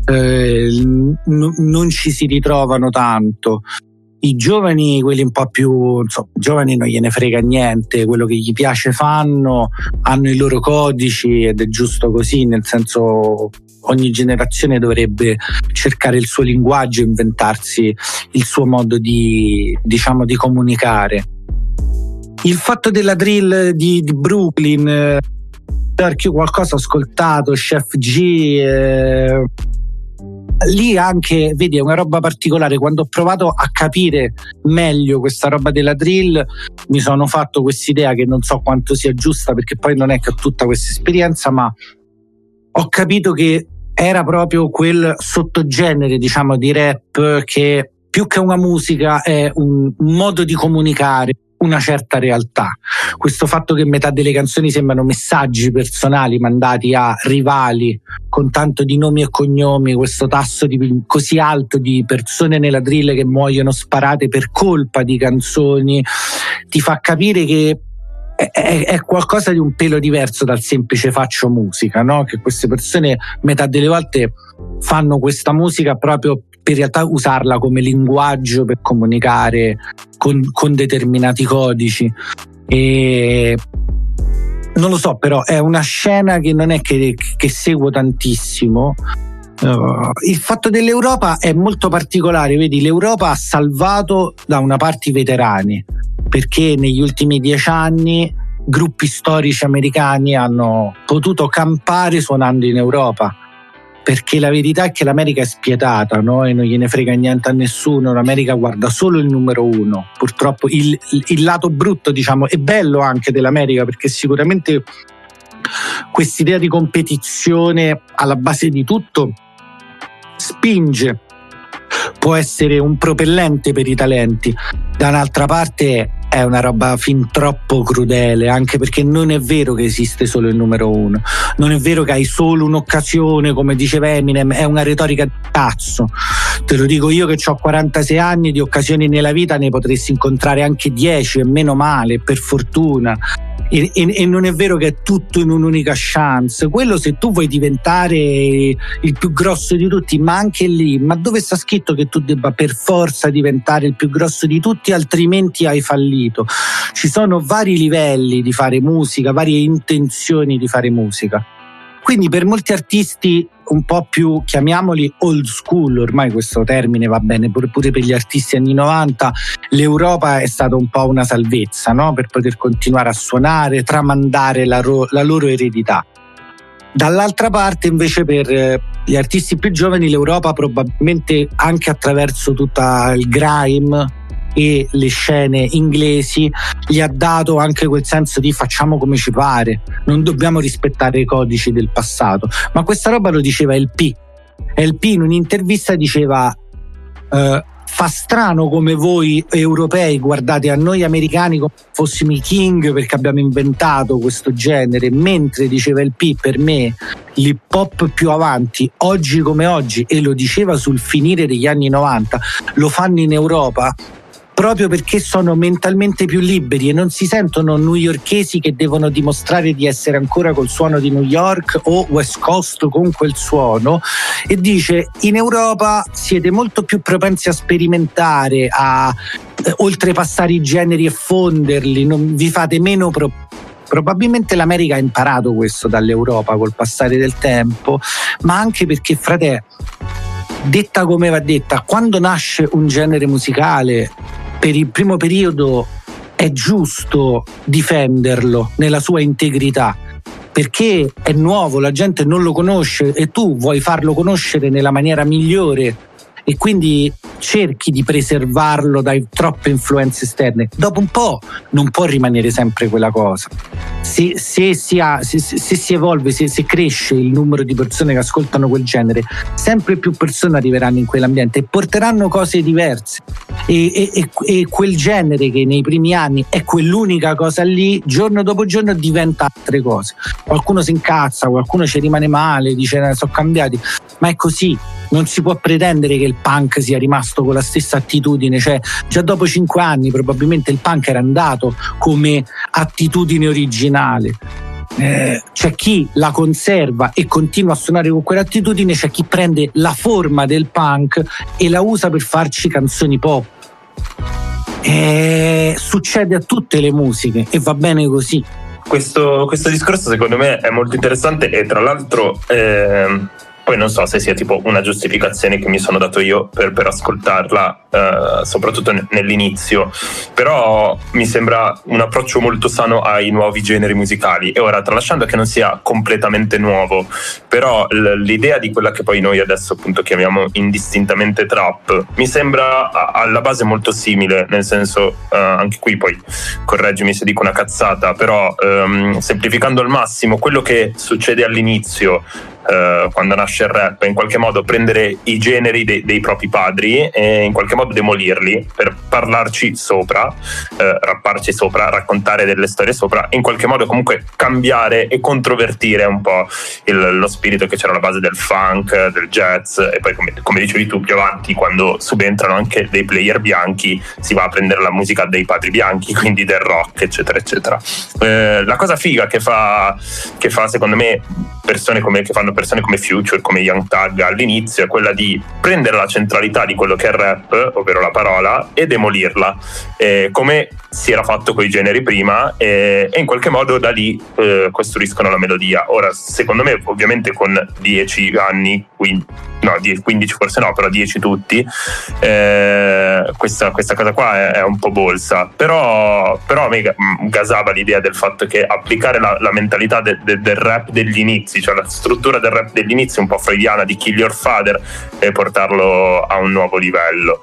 Speaker 4: non ci si ritrovano tanto. I giovani, quelli un po' più, insomma, giovani non gliene frega niente, quello che gli piace fanno, hanno i loro codici ed è giusto così, nel senso, ogni generazione dovrebbe cercare il suo linguaggio, inventarsi il suo modo di, diciamo, di comunicare. Il fatto della drill di Brooklyn, perché io qualcosa ho ascoltato, Chef G, lì anche, vedi, è una roba particolare. Quando ho provato a capire meglio questa roba della drill, mi sono fatto quest'idea che non so quanto sia giusta, perché poi non è che ho tutta questa esperienza, ma ho capito che era proprio quel sottogenere, diciamo, di rap che più che una musica è un modo di comunicare una certa realtà. Questo fatto che metà delle canzoni sembrano messaggi personali mandati a rivali con tanto di nomi e cognomi, questo tasso così alto di persone nella drill che muoiono sparate per colpa di canzoni, ti fa capire che è qualcosa di un pelo diverso dal semplice faccio musica, no? Che queste persone metà delle volte fanno questa musica proprio per in realtà usarla come linguaggio per comunicare con determinati codici. E non lo so, però è una scena che non è che seguo tantissimo. Il fatto dell'Europa è molto particolare, vedi, l'Europa ha salvato da una parte i veterani, perché negli ultimi 10 anni gruppi storici americani hanno potuto campare suonando in Europa, perché la verità è che l'America è spietata, no? E non gliene frega niente a nessuno, l'America guarda solo il numero uno. Purtroppo il lato brutto, diciamo, è bello anche dell'America, perché sicuramente quest'idea di competizione alla base di tutto spinge, può essere un propellente per i talenti. Da un'altra parte è una roba fin troppo crudele, anche perché non è vero che esiste solo il numero uno, non è vero che hai solo un'occasione, come diceva Eminem, è una retorica di cazzo. Te lo dico io che ho 46 anni, di occasioni nella vita ne potresti incontrare anche 10, e meno male, per fortuna. E non è vero che è tutto in un'unica chance. Quello, se tu vuoi diventare il più grosso di tutti, ma anche lì, ma dove sta scritto che tu debba per forza diventare il più grosso di tutti, altrimenti hai fallito? Ci sono vari livelli di fare musica, varie intenzioni di fare musica. Quindi per molti artisti un po' più, chiamiamoli old school, ormai questo termine va bene pure per gli artisti anni 90, l'Europa è stata un po' una salvezza, no? Per poter continuare a suonare, tramandare la loro eredità. Dall'altra parte invece per gli artisti più giovani l'Europa, probabilmente anche attraverso tutta il grime e le scene inglesi, gli ha dato anche quel senso di facciamo come ci pare, non dobbiamo rispettare i codici del passato. Ma questa roba lo diceva LP in un'intervista, diceva fa strano come voi europei guardate a noi americani come fossimo i king perché abbiamo inventato questo genere, mentre, diceva LP, per me l'hip hop più avanti oggi come oggi, e lo diceva sul finire degli anni 90, lo fanno in Europa proprio perché sono mentalmente più liberi e non si sentono newyorkesi che devono dimostrare di essere ancora col suono di New York o West Coast con quel suono. E dice, in Europa siete molto più propensi a sperimentare, a oltrepassare i generi e fonderli, non vi fate meno probabilmente l'America ha imparato questo dall'Europa col passare del tempo, ma anche perché, frate, detta come va detta, quando nasce un genere musicale, per il primo periodo è giusto difenderlo nella sua integrità, perché è nuovo, la gente non lo conosce e tu vuoi farlo conoscere nella maniera migliore e quindi cerchi di preservarlo dai troppe influenze esterne. Dopo un po' non può rimanere sempre quella cosa. Se si evolve, se cresce il numero di persone che ascoltano quel genere, sempre più persone arriveranno in quell'ambiente e porteranno cose diverse e quel genere che nei primi anni è quell'unica cosa lì, giorno dopo giorno diventa altre cose. Qualcuno si incazza, qualcuno ci rimane male, dice sono cambiati, ma è così. Non si può pretendere che il punk sia rimasto con la stessa attitudine, cioè già dopo 5 anni probabilmente il punk era andato come attitudine originale. C'è chi la conserva e continua a suonare con quell'attitudine, c'è chi prende la forma del punk e la usa per farci canzoni pop. Succede a tutte le musiche e va bene così.
Speaker 3: Questo discorso secondo me è molto interessante e tra l'altro poi non so se sia tipo una giustificazione che mi sono dato io per ascoltarla, soprattutto nell'inizio, però mi sembra un approccio molto sano ai nuovi generi musicali. E ora, tralasciando che non sia completamente nuovo, però l'idea di quella che poi noi adesso appunto chiamiamo indistintamente trap mi sembra alla base molto simile, nel senso, anche qui poi correggimi se dico una cazzata, però semplificando al massimo, quello che succede all'inizio quando nasce il rap è in qualche modo prendere i generi dei propri padri e in qualche modo demolirli per parlarci sopra, rapparci sopra, raccontare delle storie sopra e in qualche modo comunque cambiare e controvertire un po' lo spirito che c'era alla base del funk, del jazz, e poi come dicevi tu più avanti, quando subentrano anche dei player bianchi, si va a prendere la musica dei padri bianchi, quindi del rock eccetera eccetera. La cosa figa che fa secondo me persone come Future, come Young Thug all'inizio, è quella di prendere la centralità di quello che è il rap, ovvero la parola, e demolirla, come si era fatto con i generi prima, e in qualche modo da lì costruiscono la melodia. Ora, secondo me, ovviamente con 10 anni, 15 forse no, però 10 tutti, questa cosa qua è un po' bolsa, però a me gasava l'idea del fatto che applicare la mentalità del rap degli inizi, cioè la struttura del rap degli inizi un po' freudiana di Kill Your Father, e portarlo a un nuovo livello.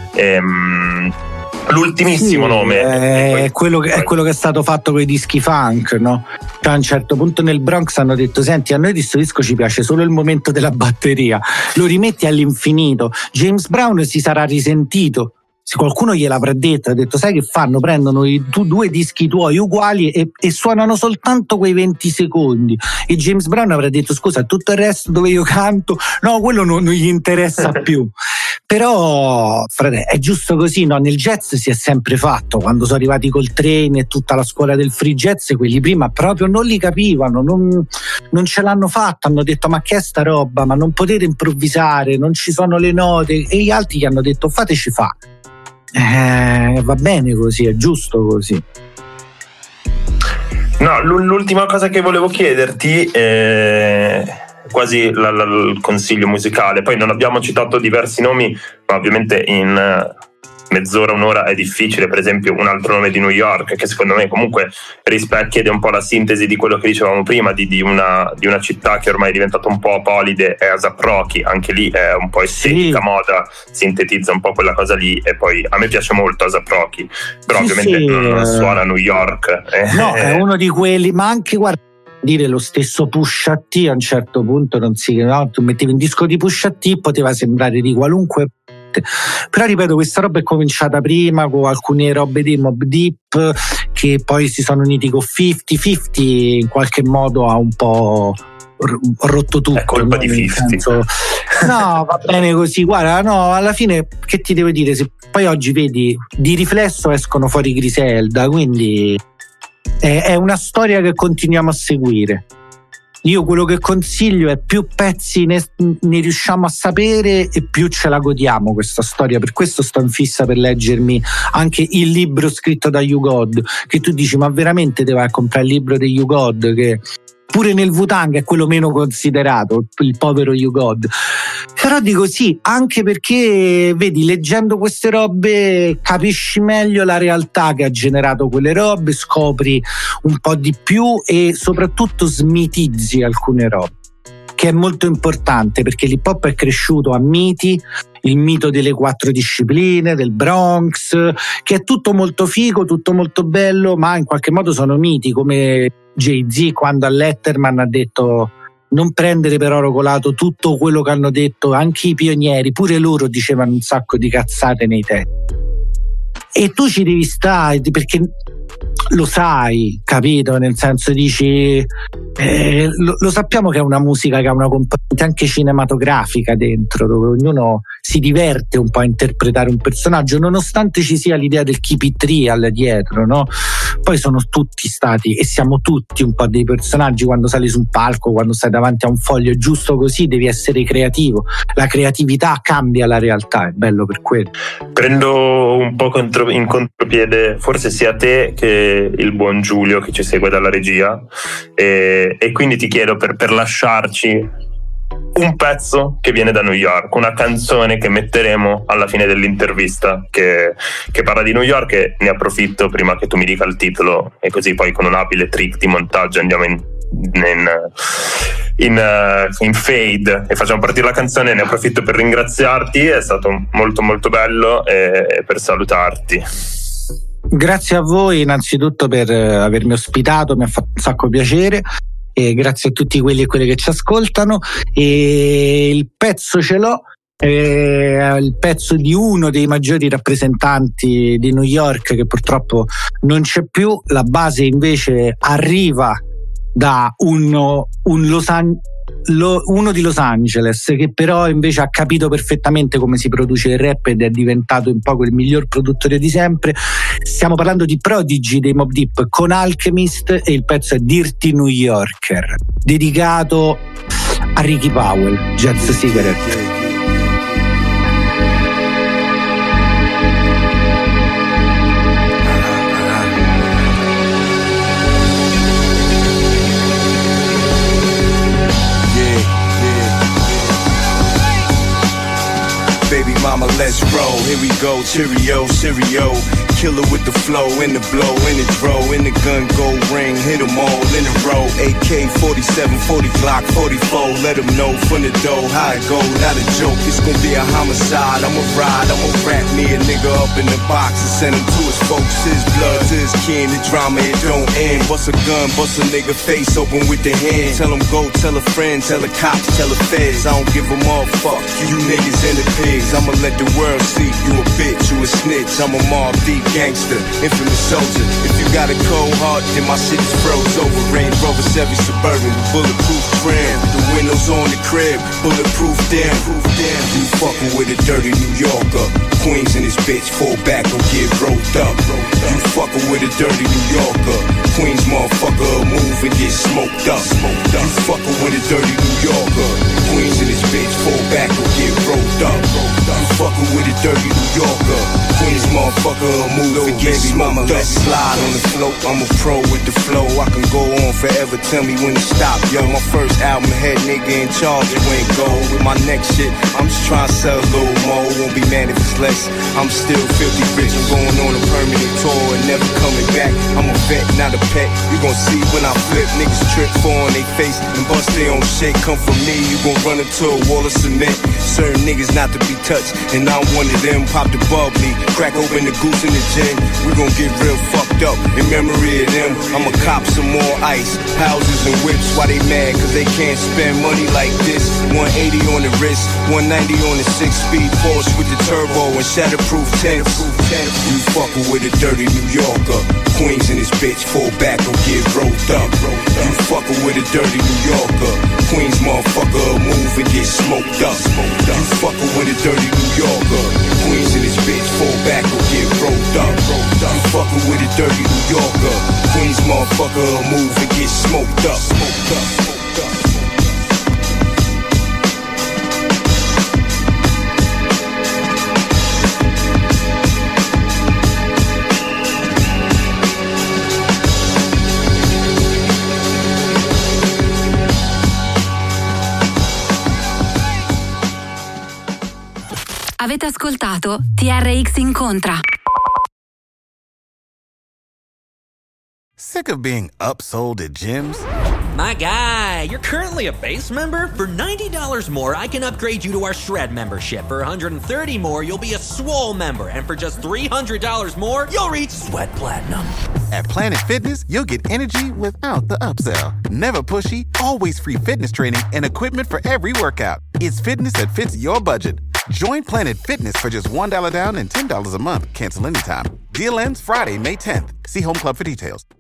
Speaker 3: L'ultimissimo nome
Speaker 4: è quello che è stato fatto con i dischi funk, no? Cioè, a un certo punto nel Bronx hanno detto: senti, a noi di sto disco ci piace solo il momento della batteria, lo rimetti all'infinito. James Brown si sarà risentito, se qualcuno gliel'avrà detto, ha detto: sai che fanno? Prendono due dischi tuoi uguali e suonano soltanto quei 20 secondi. E James Brown avrà detto: scusa, tutto il resto dove io canto, no, quello non gli interessa più. Però, frate, è giusto così, no? Nel jazz si è sempre fatto, quando sono arrivati Coltrane e tutta la scuola del free jazz, quelli prima proprio non li capivano, non ce l'hanno fatta, hanno detto: ma che è sta roba, ma non potete improvvisare, non ci sono le note, e gli altri gli hanno detto: fateci fa. Va bene così, è giusto così.
Speaker 3: No, l'ultima cosa che volevo chiederti è quasi il consiglio musicale. Poi non abbiamo citato diversi nomi, ma ovviamente in mezz'ora, un'ora è difficile. Per esempio, un altro nome di New York, che secondo me comunque rispecchia ed è un po' la sintesi di quello che dicevamo prima, di una città che ormai è diventata un po' apolide, è A$AP Rocky. Anche lì è un po' estetica, moda, sintetizza un po' quella cosa lì. E poi a me piace molto A$AP Rocky, però ovviamente non suona New York.
Speaker 4: No, è uno di quelli, ma anche, guarda, dire lo stesso Pusha T a un certo punto non si, no? Tu mettevi un disco di Pusha T, poteva sembrare di qualunque, però ripeto, questa roba è cominciata prima con alcune robe di Mobb Deep che poi si sono uniti con 50 in qualche modo ha un po' rotto tutto.
Speaker 3: È colpa di 50.
Speaker 4: No, va bene così, guarda, no, alla fine che ti devo dire, se poi oggi vedi di riflesso escono fuori Griselda, quindi è una storia che continuiamo a seguire. Io quello che consiglio è: più pezzi ne riusciamo a sapere e più ce la godiamo questa storia. Per questo sto in fissa per leggermi anche il libro scritto da You God, che tu dici: ma veramente devi comprare il libro di You God, che pure nel Wu-Tang è quello meno considerato, il povero You God. Però dico sì, anche perché vedi, leggendo queste robe capisci meglio la realtà che ha generato quelle robe, scopri un po' di più e soprattutto smitizzi alcune robe, che è molto importante, perché l'hip hop è cresciuto a miti, il mito delle 4 discipline, del Bronx, che è tutto molto figo, tutto molto bello, ma in qualche modo sono miti, come Jay-Z quando a Letterman ha detto non prendere per oro colato tutto quello che hanno detto anche i pionieri, pure loro dicevano un sacco di cazzate nei testi. E tu ci devi stare, perché lo sai, capito? Nel senso, dici lo sappiamo che è una musica che ha una componente anche cinematografica dentro, dove ognuno si diverte un po' a interpretare un personaggio, nonostante ci sia l'idea del keep it real dietro, no? Poi sono tutti stati e siamo tutti un po' dei personaggi quando sali su un palco, quando stai davanti a un foglio, è giusto così, devi essere creativo, la creatività cambia la realtà, è bello per quello.
Speaker 3: Prendo un po' in contropiede forse sia te che il buon Giulio che ci segue dalla regia, e quindi ti chiedo per lasciarci un pezzo che viene da New York, una canzone che metteremo alla fine dell'intervista che parla di New York, e ne approfitto prima che tu mi dica il titolo, e così poi con un abile trick di montaggio andiamo in fade e facciamo partire la canzone. Ne approfitto per ringraziarti, è stato molto molto bello, e per salutarti.
Speaker 4: Grazie a voi innanzitutto per avermi ospitato, mi ha fatto un sacco piacere, e grazie a tutti quelli e quelle che ci ascoltano. E il pezzo ce l'ho, è il pezzo di uno dei maggiori rappresentanti di New York che purtroppo non c'è più. La base invece arriva da uno di Los Angeles, che però invece ha capito perfettamente come si produce il rap ed è diventato un po' il miglior produttore di sempre. Stiamo parlando di Prodigy dei Mobb Deep con Alchemist, e il pezzo è Dirty New Yorker, dedicato a Ricky Powell, Jazz Cigarette.
Speaker 7: Mama, let's roll. Here we go, cheerio, cereal. Killer with the flow, in the blow, in the dro, in the gun, gold ring, hit them all in a row. AK-47, 40 Glock, 44, let them know from the dough how it go, not a joke. It's gonna be a homicide, I'ma ride, I'ma wrap me a nigga up in the box and send him to his folks, his blood, to his kin. The drama, it don't end. Bust a gun, bust a nigga face open with the hand. Tell him go, tell a friend, tell the cops, tell the feds. I don't give them all, fuck you niggas and the pigs. I'ma let the world see you a bitch, you a snitch. I'm a Mobb Deep gangster, infamous soldier. If you got a cold heart, then my shit is froze over. Range Rover, Chevy Suburban, bulletproof trim. The windows on the crib, bulletproof damn. You fucking with a dirty New Yorker. Queens in this bitch, fall back or get roped up. You fucking with a dirty New Yorker. Queens motherfucker, move and get smoked up. You fucking with a dirty New Yorker. Queens in this bitch, fall back or get roped up. You fucking with a dirty New Yorker. Queens motherfucker, move and get smoked up. Let's slide on the slope, I'm a pro with the flow. I can go on forever, tell me when to stop, yo. My first album, head nigga in charge, you ain't go. With my next shit, I'm just trying to sell a little more. Won't be mad if it's less. I'm still filthy rich, I'm going on a permanent tour and never coming back. I'm a vet, not a pet. You gon' see when I flip, niggas trip, fall on they face and bust their own shit. Come from me, you gon' run into a wall of cement. Certain niggas not to be touched, and I'm one of them. Pop the bubbly, crack open the goose in the gin. We gon' get real fucked up in memory of them. I'ma cop some more ice, houses and whips. Why they mad? Cause they can't spend money like this. 180 on the wrist, 190 on the 6-speed Porsche with the turbo and shatterproof tents. You fucking with a dirty New Yorker. Queens in this bitch, fall back or get roped up. You fucking with a dirty New Yorker. Queens motherfucker, move and get smoked up. You fucking with a dirty New Yorker. Queens in this bitch, fall back or get roped up. You fucking with a dirty New Yorker. Queens motherfucker, move and get smoked up.
Speaker 2: Avete ascoltato TRX Incontra.
Speaker 5: Sick of being upsold at gyms?
Speaker 6: My guy, you're currently a base member? For $90 more, I can upgrade you to our Shred membership. For $130 more, you'll be a Swole member. And for just $300 more, you'll reach Sweat Platinum.
Speaker 5: At Planet Fitness, you'll get energy without the upsell. Never pushy, always free fitness training and equipment for every workout. It's fitness that fits your budget. Join Planet Fitness for just $1 down and $10 a month. Cancel anytime. Deal ends Friday, May 10th. See Home Club for details.